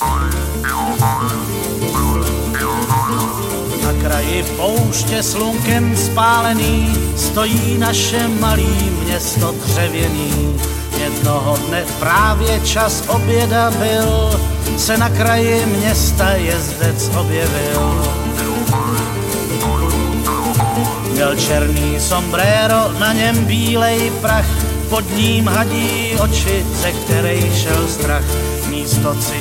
Na kraji pouště slunkem spálený stojí naše malý město dřevěný. Jednoho dne právě čas oběda byl, se na kraji města jezdec objevil. Měl černý sombrero, na něm bílej prach, pod ním hadí oči, ze kterej šel strach. Místo